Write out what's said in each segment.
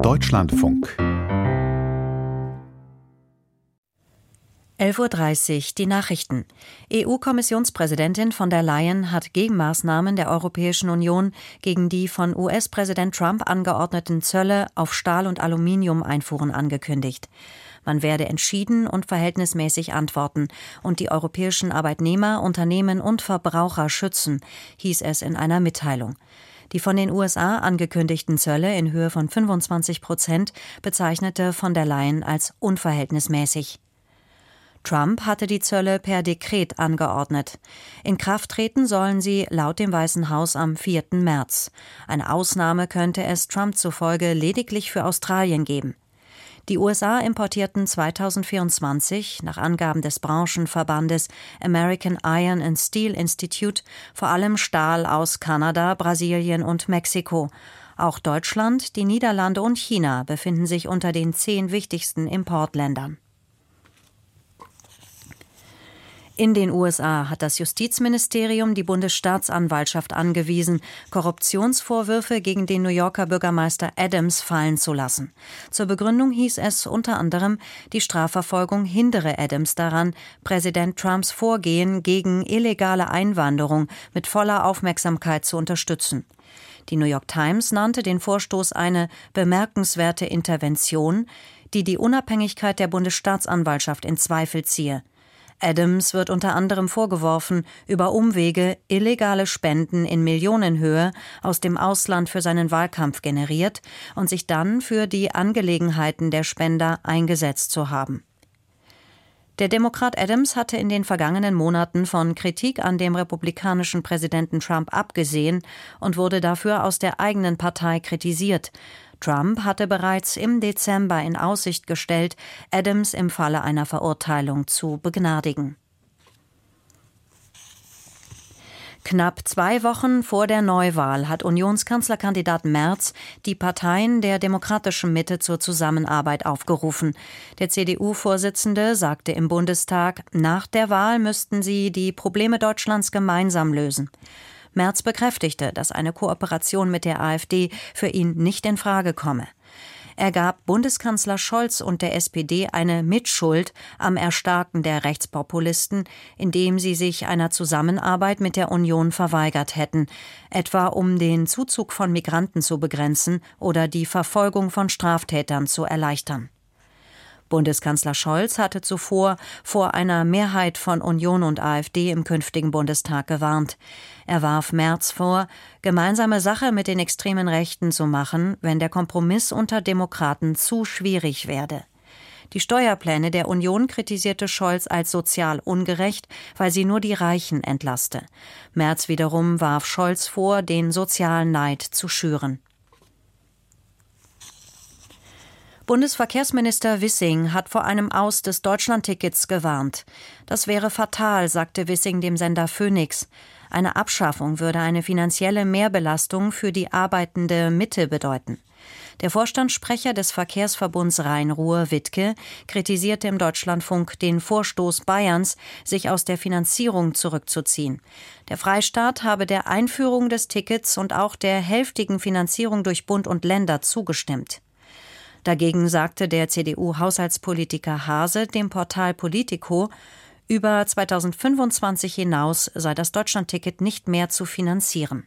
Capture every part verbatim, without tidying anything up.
Deutschlandfunk. elf Uhr dreißig, die Nachrichten. E U-Kommissionspräsidentin von der Leyen hat Gegenmaßnahmen der Europäischen Union gegen die von U S-Präsident Trump angeordneten Zölle auf Stahl- und Aluminium-Einfuhren angekündigt. Man werde entschieden und verhältnismäßig antworten und die europäischen Arbeitnehmer, Unternehmen und Verbraucher schützen, hieß es in einer Mitteilung. Die von den U S A angekündigten Zölle in Höhe von fünfundzwanzig Prozent bezeichnete von der Leyen als unverhältnismäßig. Trump hatte die Zölle per Dekret angeordnet. In Kraft treten sollen sie laut dem Weißen Haus am vierten März. Eine Ausnahme könnte es Trump zufolge lediglich für Australien geben. Die U S A importierten zweitausendvierundzwanzig, nach Angaben des Branchenverbandes American Iron and Steel Institute, vor allem Stahl aus Kanada, Brasilien und Mexiko. Auch Deutschland, die Niederlande und China befinden sich unter den zehn wichtigsten Importländern. In den U S A hat das Justizministerium die Bundesstaatsanwaltschaft angewiesen, Korruptionsvorwürfe gegen den New Yorker Bürgermeister Adams fallen zu lassen. Zur Begründung hieß es unter anderem, die Strafverfolgung hindere Adams daran, Präsident Trumps Vorgehen gegen illegale Einwanderung mit voller Aufmerksamkeit zu unterstützen. Die New York Times nannte den Vorstoß eine bemerkenswerte Intervention, die die Unabhängigkeit der Bundesstaatsanwaltschaft in Zweifel ziehe. Adams wird unter anderem vorgeworfen, über Umwege illegale Spenden in Millionenhöhe aus dem Ausland für seinen Wahlkampf generiert und sich dann für die Angelegenheiten der Spender eingesetzt zu haben. Der Demokrat Adams hatte in den vergangenen Monaten von Kritik an dem republikanischen Präsidenten Trump abgesehen und wurde dafür aus der eigenen Partei kritisiert. Trump hatte bereits im Dezember in Aussicht gestellt, Adams im Falle einer Verurteilung zu begnadigen. Knapp zwei Wochen vor der Neuwahl hat Unionskanzlerkandidat Merz die Parteien der demokratischen Mitte zur Zusammenarbeit aufgerufen. Der C D U-Vorsitzende sagte im Bundestag, nach der Wahl müssten sie die Probleme Deutschlands gemeinsam lösen. Merz bekräftigte, dass eine Kooperation mit der AfD für ihn nicht in Frage komme. Er gab Bundeskanzler Scholz und der S P D eine Mitschuld am Erstarken der Rechtspopulisten, indem sie sich einer Zusammenarbeit mit der Union verweigert hätten, etwa um den Zuzug von Migranten zu begrenzen oder die Verfolgung von Straftätern zu erleichtern. Bundeskanzler Scholz hatte zuvor vor einer Mehrheit von Union und AfD im künftigen Bundestag gewarnt. Er warf Merz vor, gemeinsame Sache mit den extremen Rechten zu machen, wenn der Kompromiss unter Demokraten zu schwierig werde. Die Steuerpläne der Union kritisierte Scholz als sozial ungerecht, weil sie nur die Reichen entlaste. Merz wiederum warf Scholz vor, den sozialen Neid zu schüren. Bundesverkehrsminister Wissing hat vor einem Aus des Deutschlandtickets gewarnt. Das wäre fatal, sagte Wissing dem Sender Phoenix. Eine Abschaffung würde eine finanzielle Mehrbelastung für die arbeitende Mitte bedeuten. Der Vorstandssprecher des Verkehrsverbunds Rhein-Ruhr, Wittke, kritisierte im Deutschlandfunk den Vorstoß Bayerns, sich aus der Finanzierung zurückzuziehen. Der Freistaat habe der Einführung des Tickets und auch der hälftigen Finanzierung durch Bund und Länder zugestimmt. Dagegen sagte der C D U-Haushaltspolitiker Hase dem Portal Politico, über zweitausendfünfundzwanzig hinaus sei das Deutschlandticket nicht mehr zu finanzieren.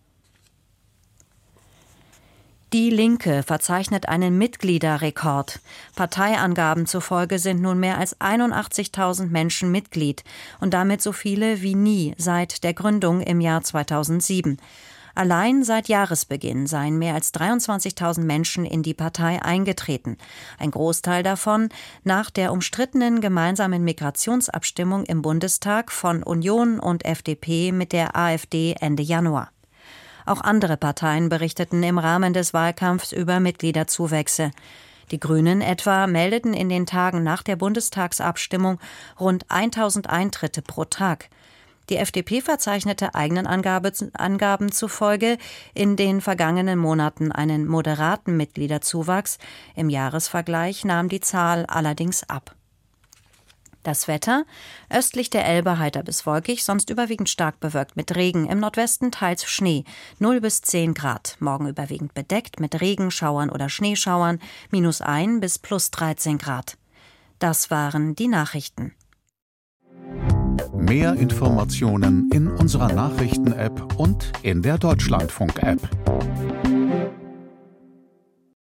Die Linke verzeichnet einen Mitgliederrekord. Parteiangaben zufolge sind nun mehr als einundachtzigtausend Menschen Mitglied und damit so viele wie nie seit der Gründung im Jahr zweitausendsieben. Allein seit Jahresbeginn seien mehr als dreiundzwanzigtausend Menschen in die Partei eingetreten. Ein Großteil davon nach der umstrittenen gemeinsamen Migrationsabstimmung im Bundestag von Union und F D P mit der AfD Ende Januar. Auch andere Parteien berichteten im Rahmen des Wahlkampfs über Mitgliederzuwächse. Die Grünen etwa meldeten in den Tagen nach der Bundestagsabstimmung rund tausend Eintritte pro Tag. Die F D P verzeichnete eigenen Angabe, Angaben zufolge in den vergangenen Monaten einen moderaten Mitgliederzuwachs. Im Jahresvergleich nahm die Zahl allerdings ab. Das Wetter: östlich der Elbe heiter bis wolkig, sonst überwiegend stark bewölkt mit Regen, im Nordwesten teils Schnee, null bis zehn Grad. Morgen überwiegend bedeckt mit Regenschauern oder Schneeschauern, minus ein bis plus dreizehn Grad. Das waren die Nachrichten. Mehr Informationen in unserer Nachrichten-App und in der Deutschlandfunk-App.